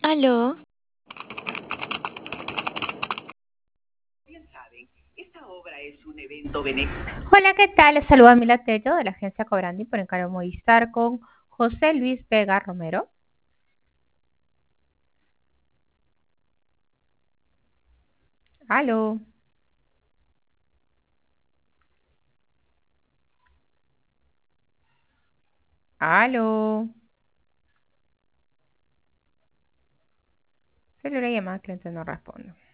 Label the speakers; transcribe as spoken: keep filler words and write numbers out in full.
Speaker 1: Aló,
Speaker 2: Bien saben, esta obra es un evento benéfico.
Speaker 3: Hola, ¿qué tal? Les saluda Mila Tello de la agencia Cobrandi por encargo Movistar con José Luis Vega Romero. Aló, aló. Solo la llamada que entonces no respondo.